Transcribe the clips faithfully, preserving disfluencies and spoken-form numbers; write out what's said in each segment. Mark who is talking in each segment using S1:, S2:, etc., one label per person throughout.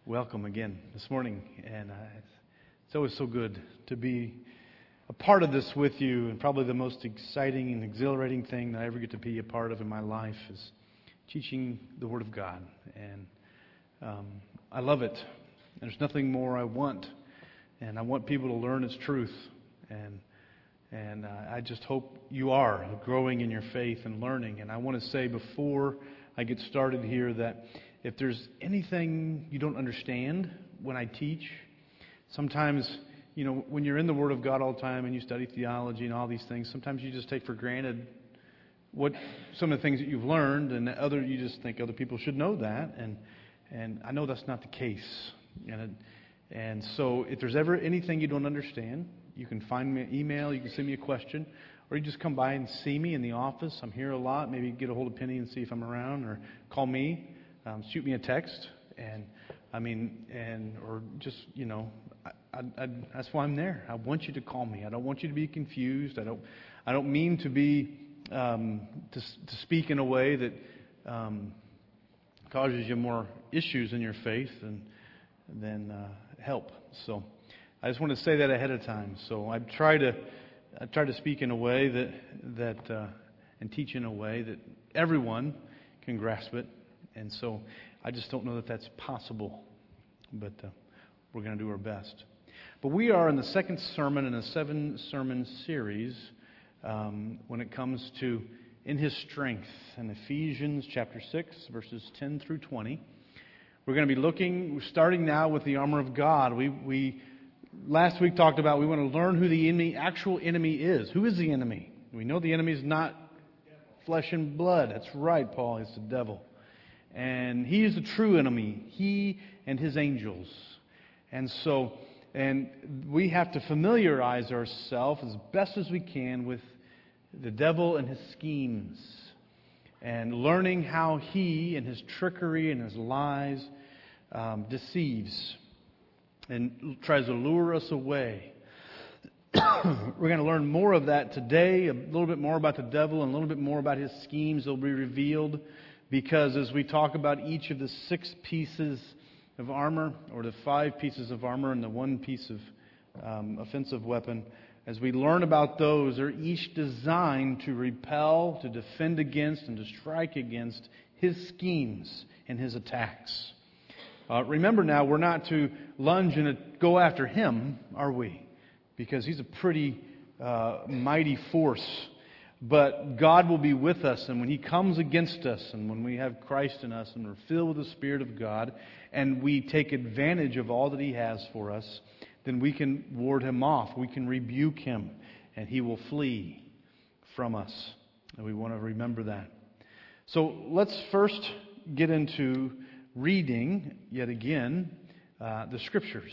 S1: welcome again this morning. And uh, it's always so good to be a part of this with you. And probably the most exciting and exhilarating thing that I ever get to be a part of in my life is teaching the Word of God. And um, I love it. There's nothing more I want. And I want people to learn its truth. And and uh, I just hope you are growing in your faith and learning. And I want to say before I get started here that if there's anything you don't understand when I teach, sometimes, you know, when you're in the Word of God all the time and you study theology and all these things, sometimes you just take for granted what some of the things that you've learned, and other you just think other people should know that, and and I know that's not the case. And it, and so if there's ever anything you don't understand, you can find me an email, you can send me a question, or you just come by and see me in the office. I'm here a lot. Maybe get a hold of Penny and see if I'm around, or call me. Um, shoot me a text, and I mean, and or just you know, I, I, I, that's why I'm there. I want you to call me. I don't want you to be confused. I don't, I don't mean to be um, to, to speak in a way that um, causes you more issues in your faith than than uh, help. So I just want to say that ahead of time. So I try to I try to speak in a way that that uh, and teach in a way that everyone can grasp it. And so I just don't know that that's possible, but uh, we're going to do our best. But we are in the second sermon in a seven-sermon series um, when it comes to In His Strength in Ephesians chapter six, verses ten through twenty. We're going to be looking, we're starting now with the armor of God. We, we last week talked about we want to learn who the enemy, actual enemy is. Who is the enemy? We know the enemy is not flesh and blood. That's right, Paul. It's the devil. And he is the true enemy, he and his angels. And so, and we have to familiarize ourselves as best as we can with the devil and his schemes. And learning how he and his trickery and his lies um, deceives and tries to lure us away. We're going to learn more of that today, a little bit more about the devil and a little bit more about his schemes that will be revealed. Because as we talk about each of the six pieces of armor, or the five pieces of armor and the one piece of um, offensive weapon, as we learn about those, they're each designed to repel, to defend against, and to strike against his schemes and his attacks. Uh, remember now, we're not to lunge and go after him, are we? Because he's a pretty uh, mighty force. But God will be with us, and when He comes against us, and when we have Christ in us, and we're filled with the Spirit of God, and we take advantage of all that He has for us, then we can ward Him off. We can rebuke Him, and He will flee from us. And we want to remember that. So let's first get into reading, yet again, uh, the Scriptures.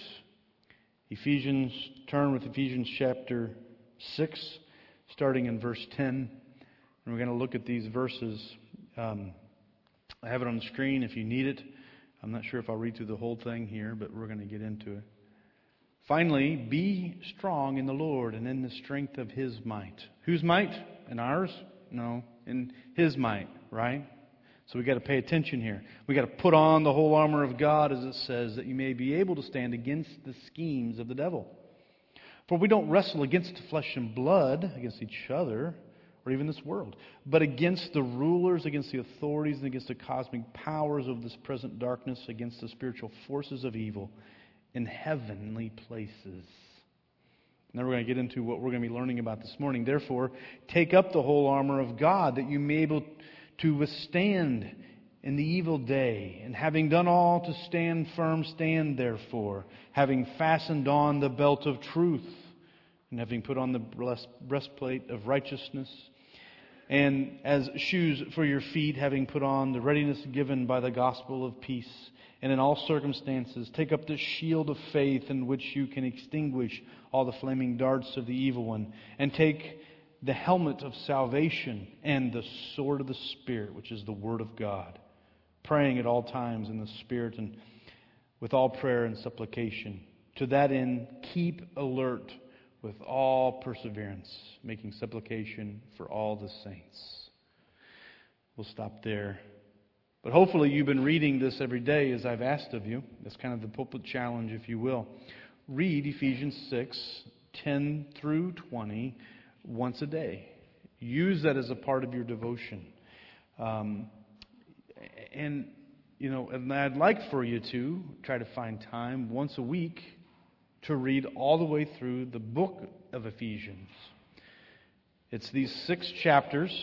S1: Ephesians, turn with Ephesians chapter six. Starting in verse ten, and we're going to look at these verses. Um, I have it on the screen if you need it. I'm not sure if I'll read through the whole thing here, but we're going to get into it. Finally, be strong in the Lord and in the strength of His might. Whose might? In ours? No, in His might, right? So we've got to pay attention here. We've got to put on the whole armor of God, as it says, that you may be able to stand against the schemes of the devil. For we don't wrestle against flesh and blood, against each other, or even this world, but against the rulers, against the authorities, and against the cosmic powers of this present darkness, against the spiritual forces of evil in heavenly places. Now we're going to get into what we're going to be learning about this morning. Therefore, take up the whole armor of God, that you may be able to withstand in the evil day, and having done all to stand firm, stand therefore, having fastened on the belt of truth, and having put on the breastplate of righteousness, and as shoes for your feet, having put on the readiness given by the gospel of peace, and in all circumstances take up the shield of faith, in which you can extinguish all the flaming darts of the evil one, and take the helmet of salvation and the sword of the Spirit, which is the Word of God, praying at all times in the Spirit and with all prayer and supplication. To that end, keep alert with all perseverance, making supplication for all the saints. We'll stop there But hopefully you've been reading this every day as I've asked of you. That's kind of the pulpit challenge, if you will. Read Ephesians six, ten through twenty once a day. Use that as a part of your devotion. Um, and, you know, and I'd like for you to try to find time once a week to read all the way through the book of Ephesians. It's these six chapters.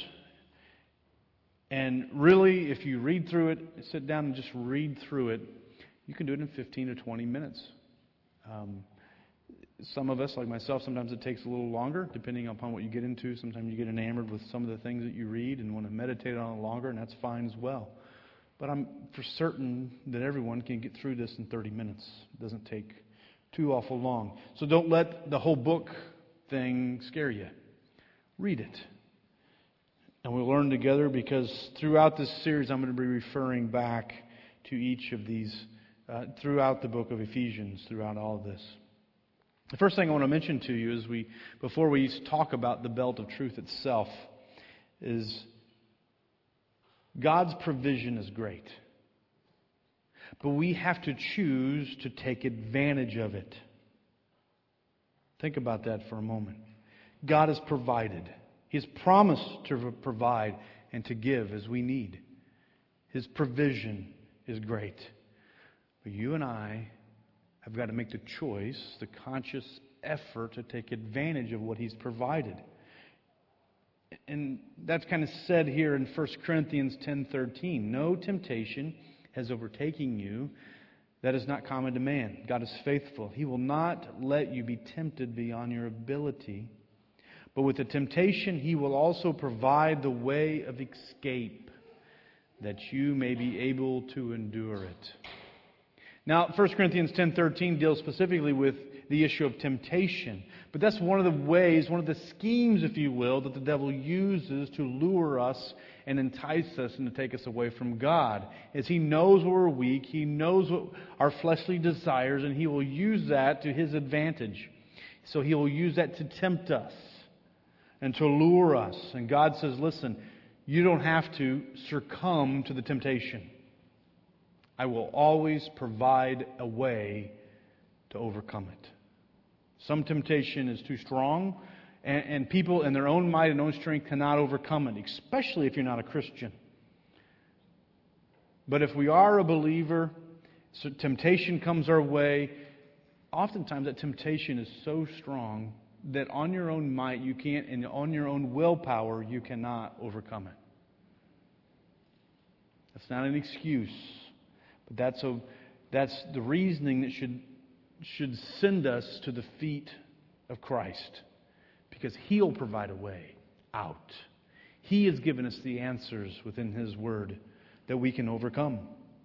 S1: And really, if you read through it, sit down and just read through it, you can do it in fifteen to twenty minutes. Um, some of us, like myself, sometimes it takes a little longer, depending upon what you get into. Sometimes you get enamored with some of the things that you read and want to meditate on it longer, and that's fine as well. But I'm for certain that everyone can get through this in thirty minutes. It doesn't take too awful long. So don't let the whole book thing scare you. Read it. And we'll learn together, because throughout this series I'm going to be referring back to each of these uh, throughout the book of Ephesians, throughout all of this. The first thing I want to mention to you is we, before we talk about the belt of truth itself, is God's provision is great. But we have to choose to take advantage of it. Think about that for a moment. God has provided. He has promised to provide and to give as we need. His provision is great. But you and I have got to make the choice, the conscious effort to take advantage of what He's provided. And that's kind of said here in First Corinthians ten thirteen. No temptation has overtaken you that is not common to man. God is faithful. He will not let you be tempted beyond your ability. But with the temptation, He will also provide the way of escape, that you may be able to endure it. Now, First Corinthians ten thirteen deals specifically with the issue of temptation. But that's one of the ways, one of the schemes, if you will, that the devil uses to lure us and entice us and to take us away from God. Is he knows we're weak, he knows what our fleshly desires, and he will use that to his advantage. So he will use that to tempt us and to lure us. And God says, listen, you don't have to succumb to the temptation. I will always provide a way to overcome it. Some temptation is too strong, and, and people in their own might and own strength cannot overcome it, especially if you're not a Christian. But if we are a believer, so temptation comes our way. Oftentimes that temptation is so strong that on your own might you can't, and on your own willpower you cannot overcome it. That's not an excuse, but that's a that's the reasoning that should should send us to the feet of Christ, because He'll provide a way out. He has given us the answers within His Word that we can overcome.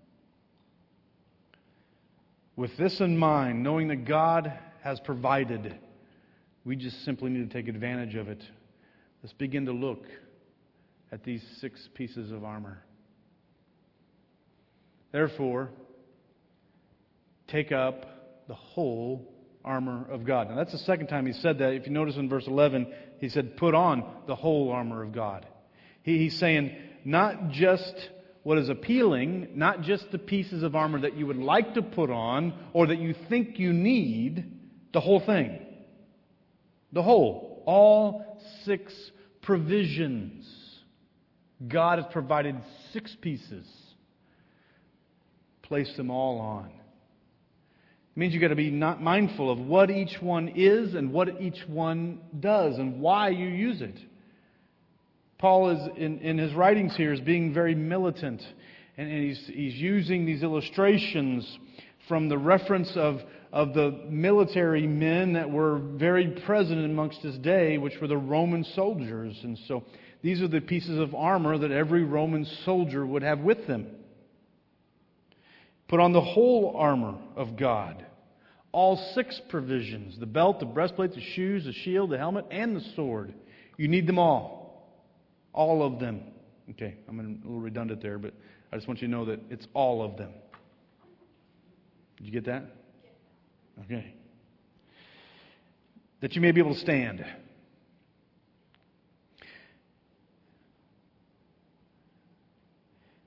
S1: With this in mind, knowing that God has provided, we just simply need to take advantage of it. Let's begin to look at these six pieces of armor. Therefore, take up the whole armor of God. Now that's the second time he said that. If you notice in verse eleven, he said, put on the whole armor of God. He, he's saying not just what is appealing, not just the pieces of armor that you would like to put on or that you think you need, the whole thing. The whole. All six provisions. God has provided six pieces. Place them all on. It means you've got to be not mindful of what each one is and what each one does and why you use it. Paul is in, in his writings here is being very militant, and, and he's he's using these illustrations from the reference of of the military men that were very present amongst his day, which were the Roman soldiers. And so these are the pieces of armor that every Roman soldier would have with them. Put on the whole armor of God. All six provisions. The belt, the breastplate, the shoes, the shield, the helmet, and the sword. You need them all. All of them. Okay, I'm a little redundant there, but I just want you to know that it's all of them. Did you get that? Okay. That you may be able to stand.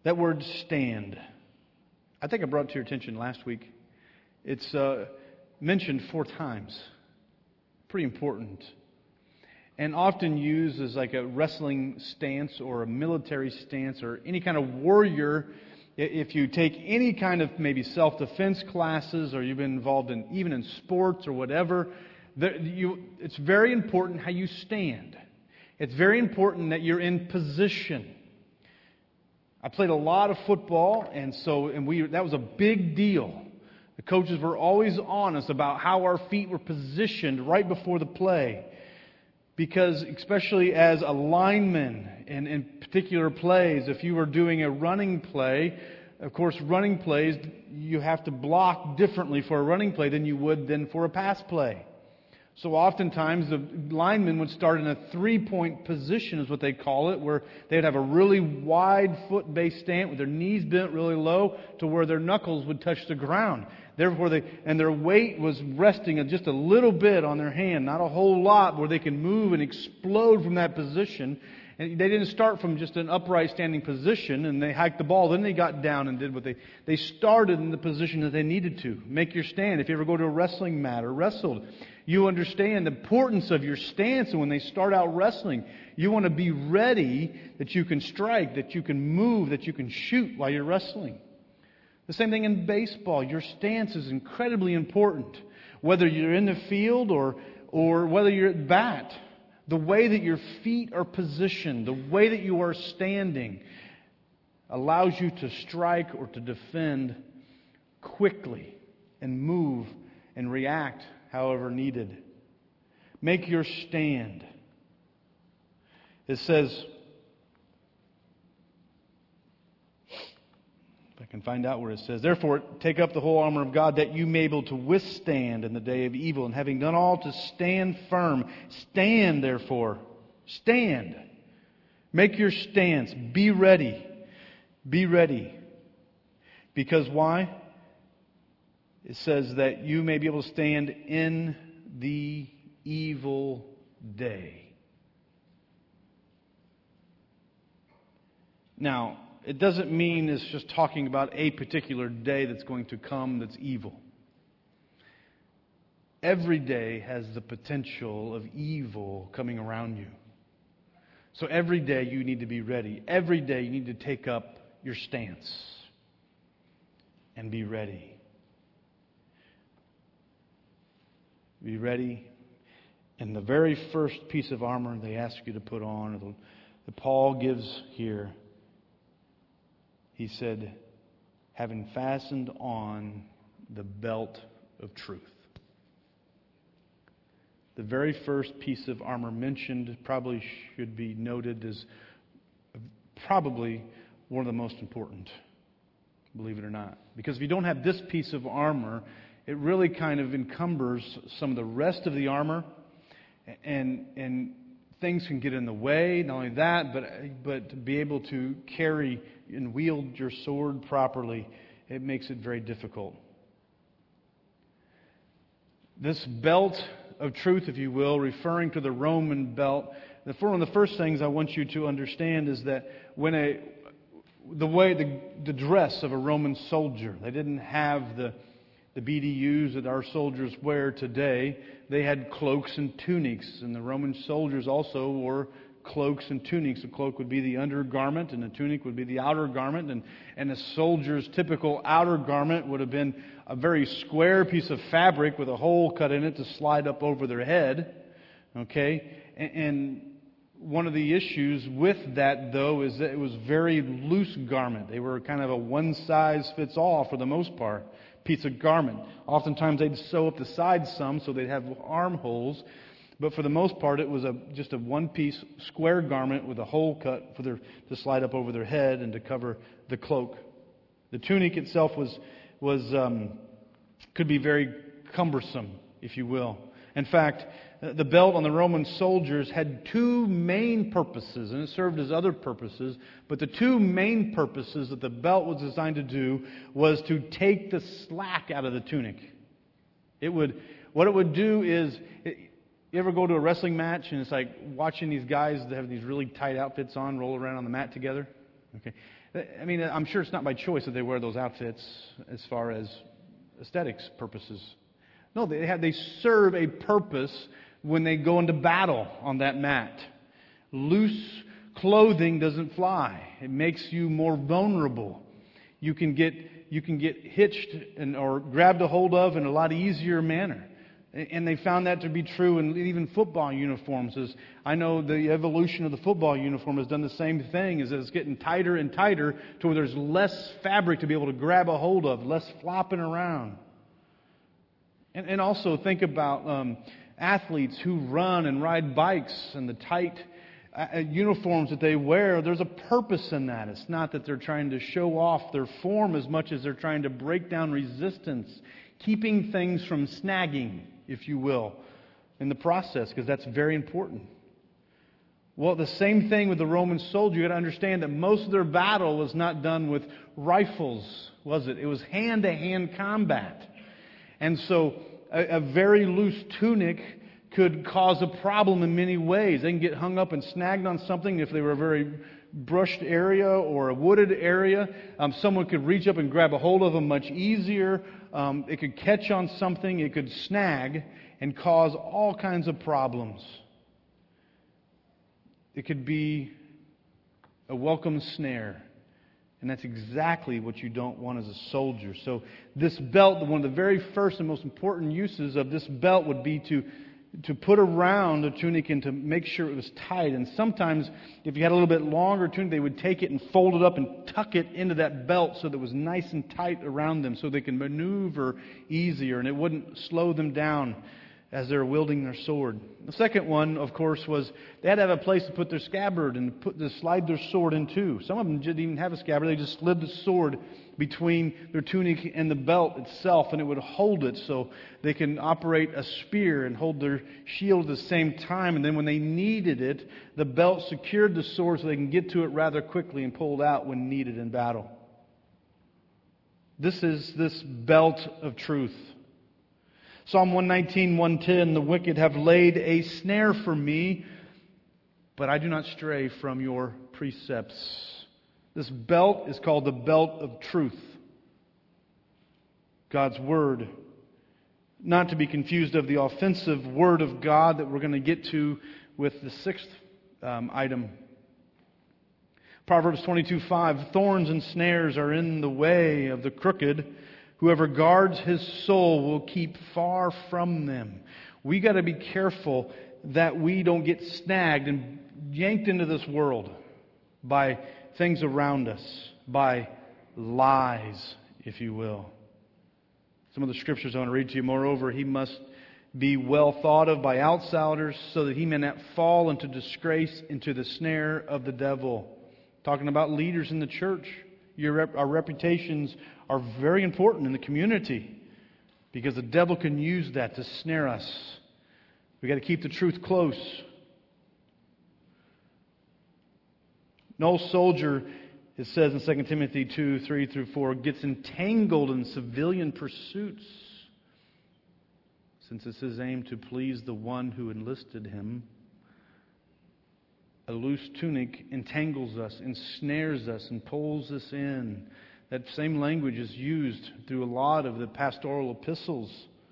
S1: That word stand, I think I brought it to your attention last week. It's uh, mentioned four times. Pretty important. And often used as like a wrestling stance or a military stance or any kind of warrior. If you take any kind of maybe self-defense classes or you've been involved in even in sports or whatever, the, you, it's very important how you stand. It's very important that you're in position. I played a lot of football, and so and we that was a big deal. The coaches were always honest about how our feet were positioned right before the play. Because especially as a lineman in, in particular plays, if you were doing a running play, of course running plays, you have to block differently for a running play than you would then for a pass play. So oftentimes the linemen would start in a three-point position is what they call it, where they'd have a really wide foot-based stance with their knees bent really low to where their knuckles would touch the ground. Therefore, they and their weight was resting just a little bit on their hand, not a whole lot, where they can move and explode from that position. And they didn't start from just an upright standing position and they hiked the ball. Then they got down and did what they... They started in the position that they needed to. Make your stand. If you ever go to a wrestling mat or wrestled, you understand the importance of your stance. And when they start out wrestling, you want to be ready that you can strike, that you can move, that you can shoot while you're wrestling. The same thing in baseball. Your stance is incredibly important. Whether you're in the field or, or whether you're at bat. The way that your feet are positioned, the way that you are standing, allows you to strike or to defend quickly and move and react however needed. Make your stand. It says, if I can find out where it says, therefore take up the whole armor of God that you may be able to withstand in the day of evil, and having done all to stand firm. Stand therefore. Stand. Make your stance. Be ready. Be ready. Because why? It says that you may be able to stand in the evil day. Now, it doesn't mean it's just talking about a particular day that's going to come that's evil. Every day has the potential of evil coming around you. So every day you need to be ready. Every day you need to take up your stance and be ready. Be ready. And the very first piece of armor they ask you to put on, or the, that Paul gives here, he said, having fastened on the belt of truth. The very first piece of armor mentioned probably should be noted as probably one of the most important, believe it or not. Because if you don't have this piece of armor, it really kind of encumbers some of the rest of the armor, and and things can get in the way. Not only that, but but to be able to carry and wield your sword properly, it makes it very difficult. This belt of truth, if you will, referring to the Roman belt, the one of the first things I want you to understand is that when a the way the, the dress of a Roman soldier, they didn't have the the B D Us that our soldiers wear today. They had cloaks and tunics, and the Roman soldiers also wore cloaks and tunics. The cloak would be the undergarment, and the tunic would be the outer garment. And, and a soldier's typical outer garment would have been a very square piece of fabric with a hole cut in it to slide up over their head. Okay? And, and one of the issues with that, though, is that it was very loose garment. They were kind of a one-size-fits-all for the most part piece of garment. Oftentimes they'd sew up the sides some so they'd have armholes. But for the most part, it was a just a one-piece square garment with a hole cut for their to slide up over their head and to cover the cloak. The tunic itself was was um, could be very cumbersome, if you will. In fact, the belt on the Roman soldiers had two main purposes, and it served as other purposes. But the two main purposes that the belt was designed to do was to take the slack out of the tunic. It would what it would do is. It, You ever go to a wrestling match and it's like watching these guys that have these really tight outfits on roll around on the mat together? Okay. I mean, I'm sure it's not by choice that they wear those outfits as far as aesthetics purposes. No, they have, they serve a purpose when they go into battle on that mat. Loose clothing doesn't fly. It makes you more vulnerable. You can get you can get hitched and or grabbed a hold of in a lot easier manner. And they found that to be true in even football uniforms. As I know the evolution of the football uniform has done the same thing, is that it's getting tighter and tighter to where there's less fabric to be able to grab a hold of, less flopping around. And, and also think about um, athletes who run and ride bikes and the tight uh, uniforms that they wear. There's a purpose in that. It's not that they're trying to show off their form as much as they're trying to break down resistance, keeping things from snagging, if you will, in the process, because that's very important. Well, the same thing with the Roman soldier. You got to understand that most of their battle was not done with rifles, was it? It was hand-to-hand combat. And so a, a very loose tunic could cause a problem in many ways. They can get hung up and snagged on something if they were a very brushed area or a wooded area. Um, someone could reach up and grab a hold of them much easier. Um, it could catch on something. It could snag and cause all kinds of problems. It could be a welcome snare. And that's exactly what you don't want as a soldier. So this belt, one of the very first and most important uses of this belt would be to to put around the tunic and to make sure it was tight. And sometimes, if you had a little bit longer tunic, they would take it and fold it up and tuck it into that belt so that it was nice and tight around them so they can maneuver easier and it wouldn't slow them down as they're wielding their sword. The second one, of course, was they had to have a place to put their scabbard and put to slide their sword into. Some of them didn't even have a scabbard. They just slid the sword between their tunic and the belt itself, and it would hold it so they can operate a spear and hold their shield at the same time. And then when they needed it, the belt secured the sword so they can get to it rather quickly and pull it out when needed in battle. This is this belt of truth. Psalm one nineteen, one ten, the wicked have laid a snare for me, but I do not stray from your precepts. This belt is called the belt of truth. God's Word. Not to be confused of the offensive Word of God that we're going to get to with the sixth um, item. Proverbs twenty-two, five, thorns and snares are in the way of the crooked. Whoever guards his soul will keep far from them. We got to be careful that we don't get snagged and yanked into this world by things around us, by lies, if you will. Some of the scriptures I want to read to you. Moreover, he must be well thought of by outsiders so that he may not fall into disgrace, into the snare of the devil. Talking about leaders in the church. Your rep- our reputations are very important in the community because the devil can use that to snare us. We've got to keep the truth close. No soldier, it says in Second Timothy two, three through four, gets entangled in civilian pursuits, since it's his aim to please the one who enlisted him. A loose tunic entangles us, ensnares us, and pulls us in. That same language is used through a lot of the pastoral epistles.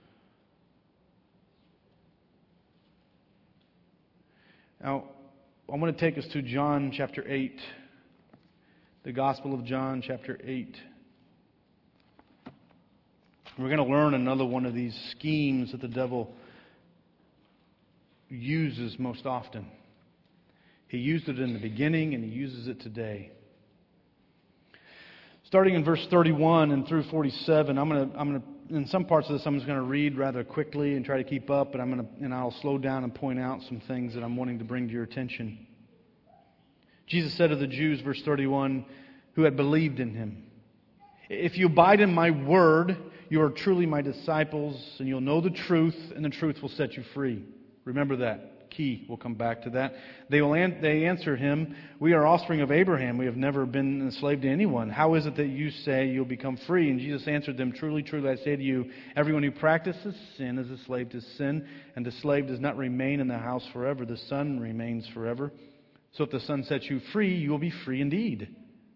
S1: Now, I want to take us to John chapter eight. The Gospel of John chapter eight. We're going to learn another one of these schemes that the devil uses most often. He used it in the beginning and he uses it today. Starting in verse thirty-one and through forty-seven, I'm going to, I'm going to, in some parts of this, I'm just going to read rather quickly and try to keep up, but I'm going to, and I'll slow down and point out some things that I'm wanting to bring to your attention. Jesus said to the Jews, verse thirty-one, who had believed in Him, "If you abide in my word, you are truly my disciples, and you'll know the truth, and the truth will set you free." Remember that. Key. We'll come back to that. They will. An- they answered him, "We are offspring of Abraham. We have never been enslaved to anyone. How is it that you say you'll become free?" And Jesus answered them, "Truly, truly, I say to you, everyone who practices sin is a slave to sin, and the slave does not remain in the house forever. The Son remains forever. So if the Son sets you free, you will be free indeed.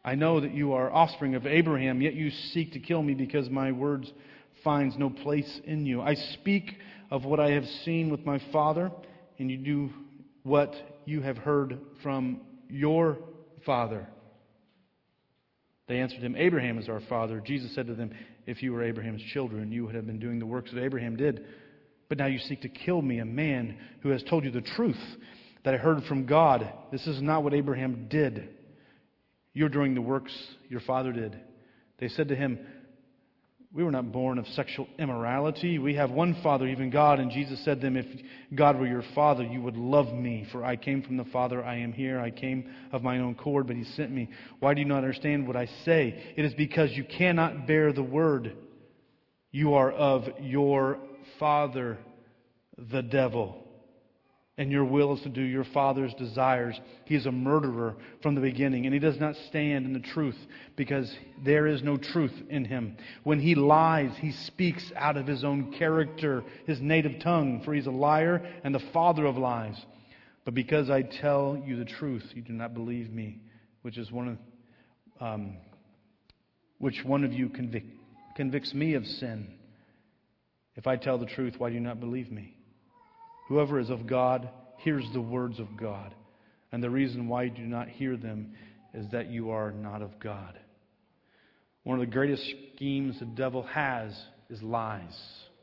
S1: I know that you are offspring of Abraham, yet you seek to kill me because my words finds no place in you. I speak of what I have seen with my father, and you do what you have heard from your father. They answered him, Abraham is our father. Jesus said to them, if you were Abraham's children, you would have been doing the works that Abraham did. But now you seek to kill me, a man who has told you the truth that I heard from God. This is not what Abraham did. You're doing the works your father did. They said to him, we were not born of sexual immorality. We have one Father, even God. And Jesus said to them, if God were your Father, you would love me. For I came from the Father, I am here. I came of my own accord, but He sent me. Why do you not understand what I say? It is because you cannot bear the word. You are of your father, the devil. And your will is to do your father's desires. He is a murderer from the beginning, and he does not stand in the truth, because there is no truth in him. When he lies, he speaks out of his own character, his native tongue, for he's a liar and the father of lies. But because I tell you the truth, you do not believe me, which is one of, um, which one of you convic- convicts me of sin? If I tell the truth, why do you not believe me? Whoever is of God hears the words of God. And the reason why you do not hear them is that you are not of God. One of the greatest schemes the devil has is lies.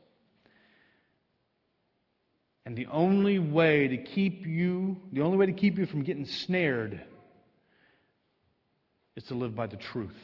S1: And the only way to keep you, the only way to keep you from getting snared is to live by the truth.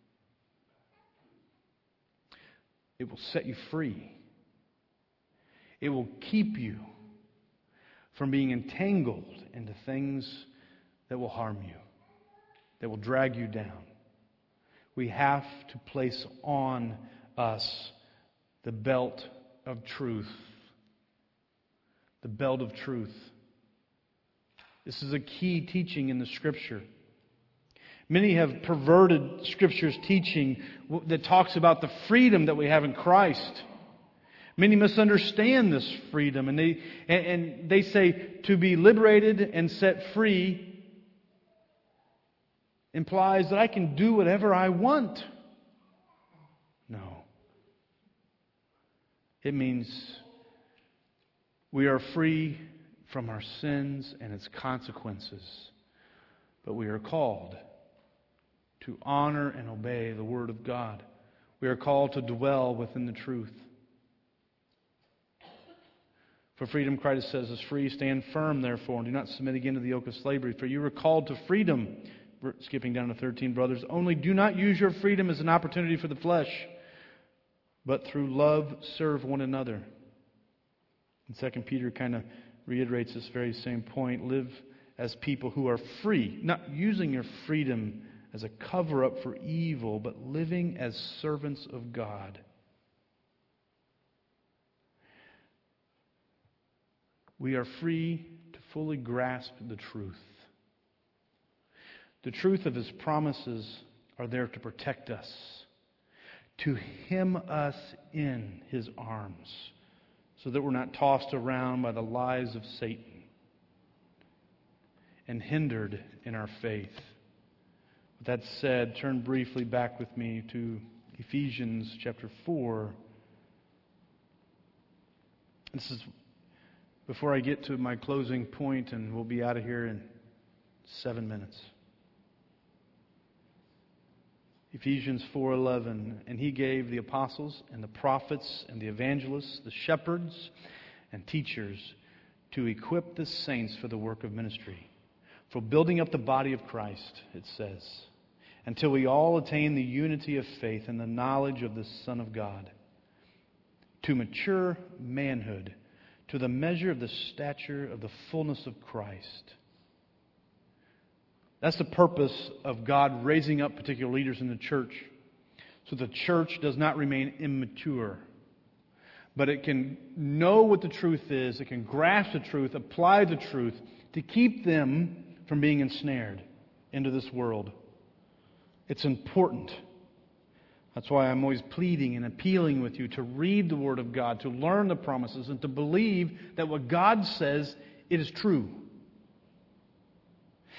S1: It will set you free. It will keep you from being entangled into things that will harm you, that will drag you down. We have to place on us the belt of truth. The belt of truth. This is a key teaching in the Scripture. Many have perverted Scripture's teaching that talks about the freedom that we have in Christ. Many misunderstand this freedom, and they and, and they say to be liberated and set free implies that I can do whatever I want. No. It means we are free from our sins and its consequences, but we are called to honor and obey the Word of God. We are called to dwell within the truth. For freedom, Christ says, is free. Stand firm, therefore, and do not submit again to the yoke of slavery. For you were called to freedom. Skipping down to thirteen, brothers. Only do not use your freedom as an opportunity for the flesh, but through love serve one another. And Second Peter kind of reiterates this very same point. Live as people who are free, not using your freedom as a cover-up for evil, but living as servants of God. We are free to fully grasp the truth. The truth of His promises are there to protect us, to hem us in His arms, so that we're not tossed around by the lies of Satan and hindered in our faith. With that said, turn briefly back with me to Ephesians chapter four. This is before I get to my closing point, and we'll be out of here in seven minutes. Ephesians four eleven, and He gave the apostles and the prophets and the evangelists, the shepherds and teachers to equip the saints for the work of ministry, for building up the body of Christ, it says, until we all attain the unity of faith and the knowledge of the Son of God, to mature manhood, to the measure of the stature of the fullness of Christ. That's the purpose of God raising up particular leaders in the church, so the church does not remain immature, but it can know what the truth is, it can grasp the truth, apply the truth, to keep them from being ensnared into this world. It's important. That's why I'm always pleading and appealing with you to read the Word of God, to learn the promises, and to believe that what God says, it is true.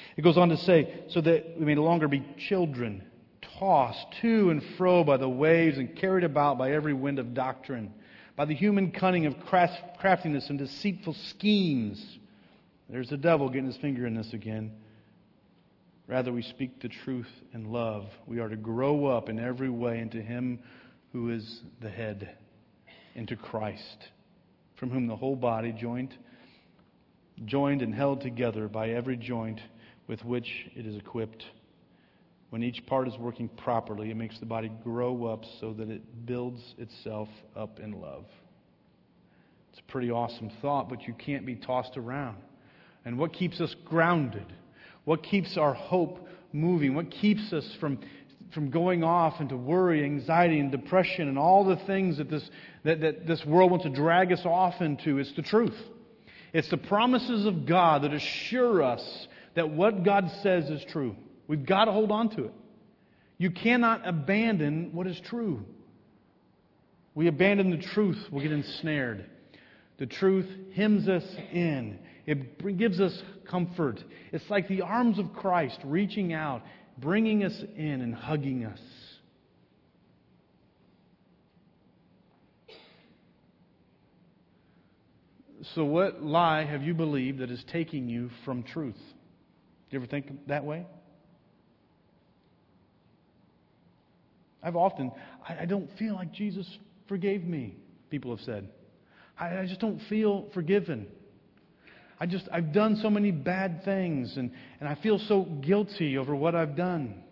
S1: It goes on to say, so that we may no longer be children, tossed to and fro by the waves and carried about by every wind of doctrine, by the human cunning of craftiness and deceitful schemes. There's the devil getting his finger in this again. Rather, we speak the truth in love. We are to grow up in every way into Him who is the head, into Christ, from whom the whole body, joined, joined and held together by every joint with which it is equipped. When each part is working properly, it makes the body grow up so that it builds itself up in love. It's a pretty awesome thought, but you can't be tossed around. And what keeps us grounded? What keeps our hope moving? What keeps us from, from going off into worry, anxiety, and depression and all the things that this, that, that this world wants to drag us off into? It's the truth. It's the promises of God that assure us that what God says is true. We've got to hold on to it. You cannot abandon what is true. We abandon the truth, we'll get ensnared. The truth hems us in. It gives us comfort. It's like the arms of Christ reaching out, bringing us in and hugging us. So what lie have you believed that is taking you from truth? Do you ever think that way? I've often, I, I don't feel like Jesus forgave me, people have said. I, I just don't feel forgiven. I just, I've done so many bad things, and, and I feel so guilty over what I've done.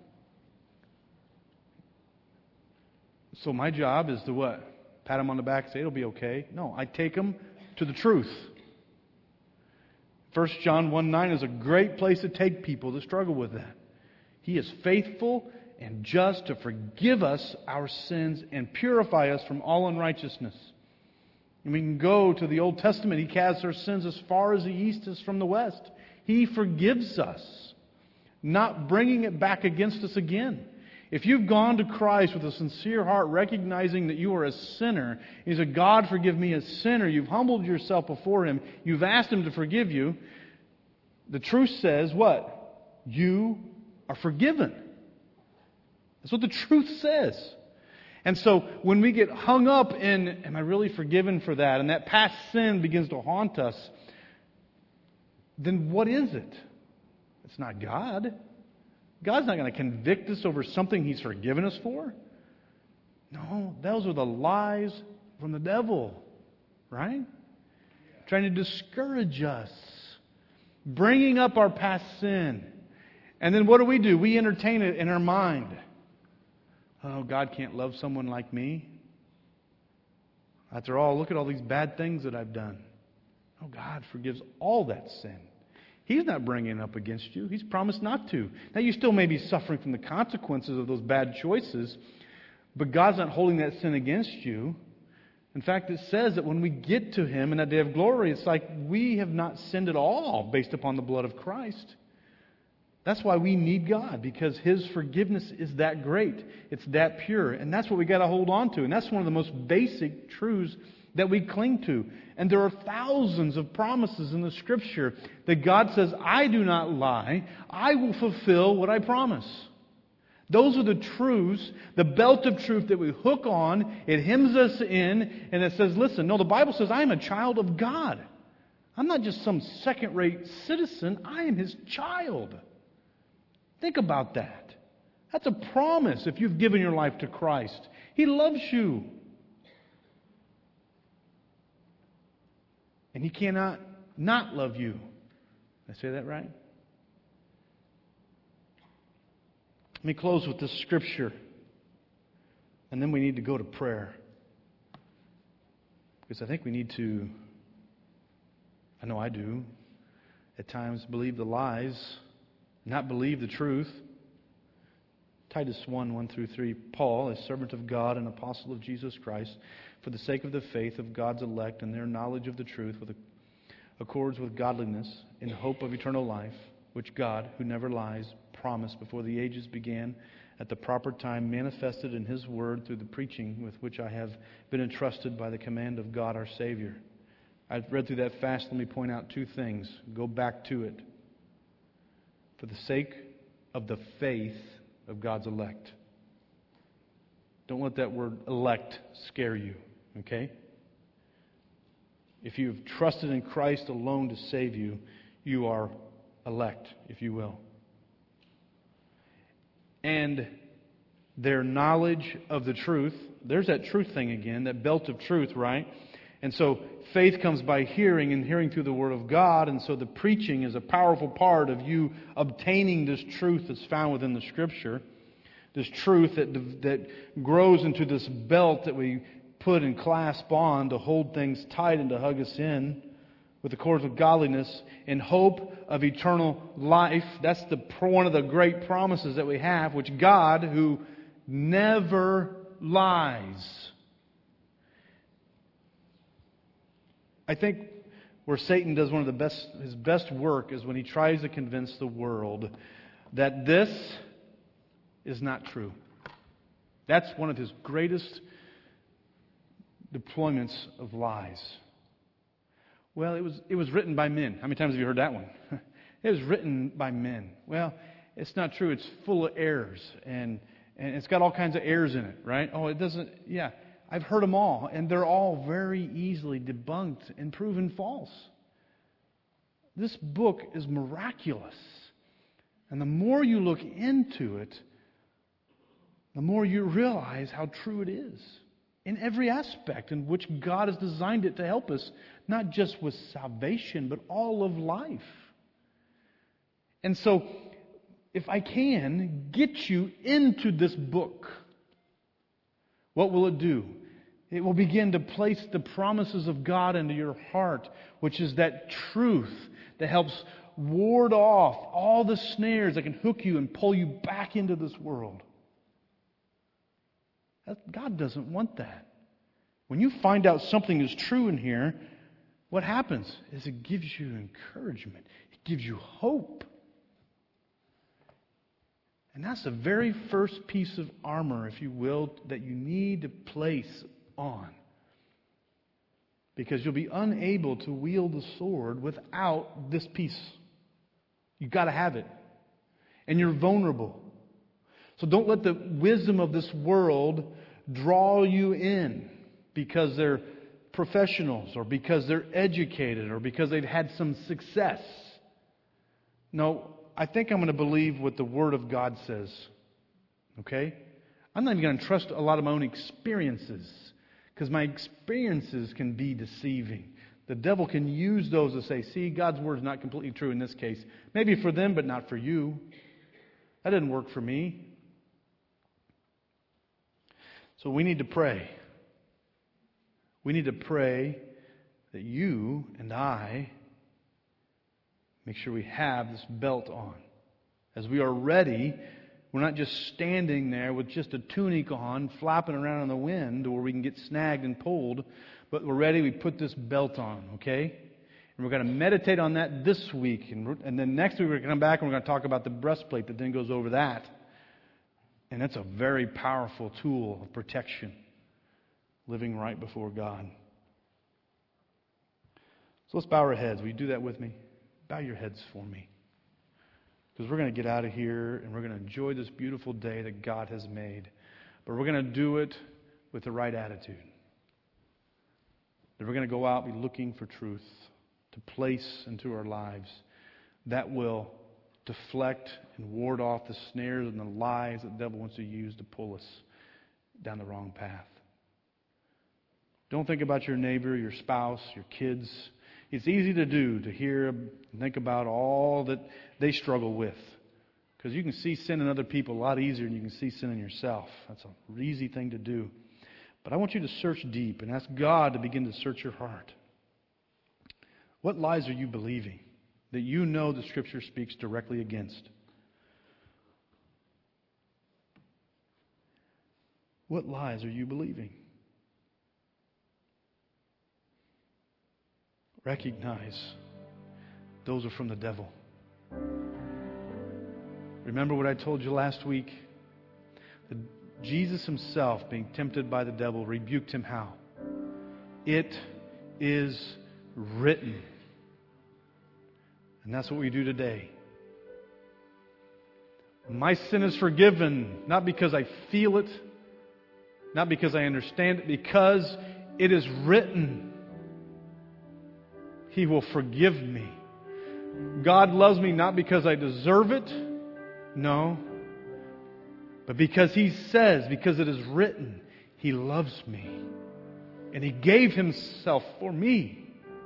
S1: So my job is to what? Pat them on the back and say, it'll be okay. No, I take them to the truth. First John one nine is a great place to take people that struggle with that. He is faithful and just to forgive us our sins and purify us from all unrighteousness. And we can go to the Old Testament. He casts our sins as far as the east is from the west. He forgives us, not bringing it back against us again. If you've gone to Christ with a sincere heart, recognizing that you are a sinner, He said, God, forgive me a sinner. You've humbled yourself before Him. You've asked Him to forgive you. The truth says what? You are forgiven. That's what the truth says. And so when we get hung up in, am I really forgiven for that? And that past sin begins to haunt us, then what is it? It's not God. God's not going to convict us over something He's forgiven us for. No, those are the lies from the devil, right? Trying to discourage us, bringing up our past sin. And then what do we do? We entertain it in our mind. Oh, God can't love someone like me. After all, look at all these bad things that I've done. Oh, God forgives all that sin. He's not bringing it up against you. He's promised not to. Now, you still may be suffering from the consequences of those bad choices, but God's not holding that sin against you. In fact, it says that when we get to Him in that day of glory, it's like we have not sinned at all based upon the blood of Christ. That's why we need God, because His forgiveness is that great. It's that pure. And that's what we got to hold on to. And that's one of the most basic truths that we cling to. And there are thousands of promises in the Scripture that God says, I do not lie. I will fulfill what I promise. Those are the truths, the belt of truth that we hook on. It hems us in, and it says, listen, no, the Bible says I am a child of God. I'm not just some second-rate citizen. I am His child. Think about that. That's a promise if you've given your life to Christ. He loves you. And He cannot not love you. Did I say that right? Let me close with this scripture. And then we need to go to prayer. Because I think we need to, I know I do, at times believe the lies, not believe the truth. Titus one, one through three. Paul, a servant of God and apostle of Jesus Christ, for the sake of the faith of God's elect and their knowledge of the truth, with accords with godliness, in hope of eternal life, which God, who never lies, promised before the ages began, at the proper time manifested in His word through the preaching with which I have been entrusted by the command of God our Savior. I've read through that fast. Let me point out two things. Go back to it. for the sake of the faith of God's elect. Don't let that word elect scare you, okay? If you've trusted in Christ alone to save you, you are elect, if you will. And their knowledge of the truth, there's that truth thing again, that belt of truth, right? And so faith comes by hearing, and hearing through the Word of God. And so the preaching is a powerful part of you obtaining this truth that's found within the Scripture. This truth that, that grows into this belt that we put and clasp on to hold things tight and to hug us in with the cords of godliness in hope of eternal life. That's the one of the great promises that we have, which God, who never lies. I think where Satan does one of the best, his best work is when he tries to convince the world that this is not true. That's one of his greatest deployments of lies. Well, it was it was written by men. How many times have you heard that one? It was written by men. Well, it's not true. It's full of errors, and and it's got all kinds of errors in it, right? Oh, it doesn't. Yeah, I've heard them all, and they're all very easily debunked and proven false. This book is miraculous, and the more you look into it, the more you realize how true it is in every aspect in which God has designed it to help us, not just with salvation, but all of life. And so, if I can get you into this book, what will it do? It will begin to place the promises of God into your heart, which is that truth that helps ward off all the snares that can hook you and pull you back into this world. God doesn't want that. When you find out something is true in here, what happens is it gives you encouragement. It gives you hope. And that's the very first piece of armor, if you will, that you need to place on. Because you'll be unable to wield the sword without this piece. You've got to have it. And you're vulnerable. So don't let the wisdom of this world draw you in because they're professionals or because they're educated or because they've had some success. No, I think I'm going to believe what the Word of God says. Okay? I'm not even going to trust a lot of my own experiences because my experiences can be deceiving. The devil can use those to say, see, God's Word is not completely true in this case. Maybe for them, but not for you. That didn't work for me. So we need to pray. We need to pray that you and I make sure we have this belt on. As we are ready, we're not just standing there with just a tunic on, flapping around in the wind where we can get snagged and pulled, but we're ready, we put this belt on, okay? And we're going to meditate on that this week. And, and then next week we're going to come back and we're going to talk about the breastplate that then goes over that. And that's a very powerful tool of protection, living right before God. So let's bow our heads. Will you do that with me? Bow your heads for me. Because we're going to get out of here and we're going to enjoy this beautiful day that God has made. But we're going to do it with the right attitude. That we're going to go out and be looking for truth to place into our lives that will deflect and ward off the snares and the lies that the devil wants to use to pull us down the wrong path. Don't think about your neighbor, your spouse, your kids. It's easy to do, to hear and think about all that they struggle with. Because you can see sin in other people a lot easier than you can see sin in yourself. That's an easy thing to do. But I want you to search deep and ask God to begin to search your heart. What lies are you believing that you know the Scripture speaks directly against? What lies are you believing? Recognize those are from the devil. Remember what I told you last week? That Jesus himself, being tempted by the devil, rebuked him how? It is written. And that's what we do today. My sin is forgiven, not because I feel it, not because I understand it, because it is written. He will forgive me. God loves me not because I deserve it, no, but because He says, because it is written, He loves me. And He gave Himself for me.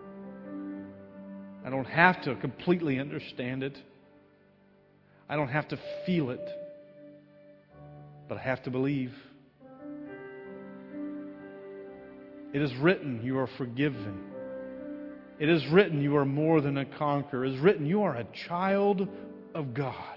S1: I don't have to completely understand it. I don't have to feel it. But I have to believe. It is written, you are forgiven. It is written, you are more than a conqueror. It is written, you are a child of God.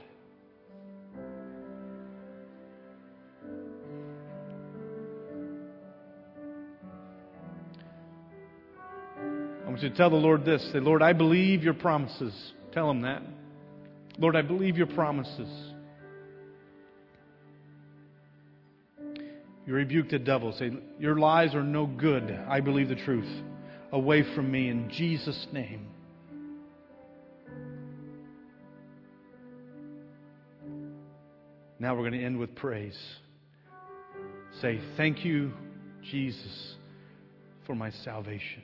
S1: I want you to tell the Lord this. Say, Lord, I believe your promises. Tell Him that. Lord, I believe your promises. You rebuke the devil. Say, your lies are no good. I believe the truth. Away from me in Jesus' name. Now we're going to end with praise. Say, thank you, Jesus, for my salvation.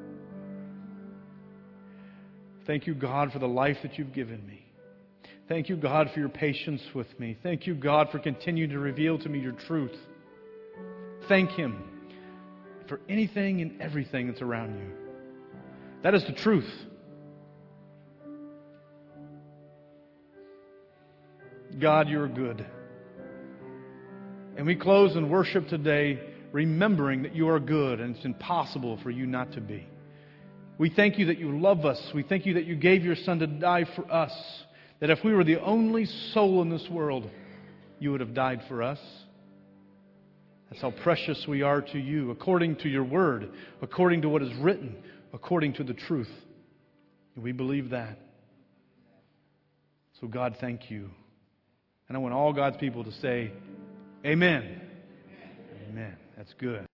S1: Thank you, God, for the life that you've given me. Thank you, God, for your patience with me. Thank you, God, for continuing to reveal to me your truth. Thank Him for anything and everything that's around you. That is the truth. God, you're good. And we close in worship today remembering that you are good and it's impossible for you not to be. We thank you that you love us. We thank you that you gave your Son to die for us. That if we were the only soul in this world, you would have died for us. That's how precious we are to you, according to your word, according to what is written, according to the truth. And we believe that. So God, thank you. And I want all God's people to say, Amen. Amen. That's good.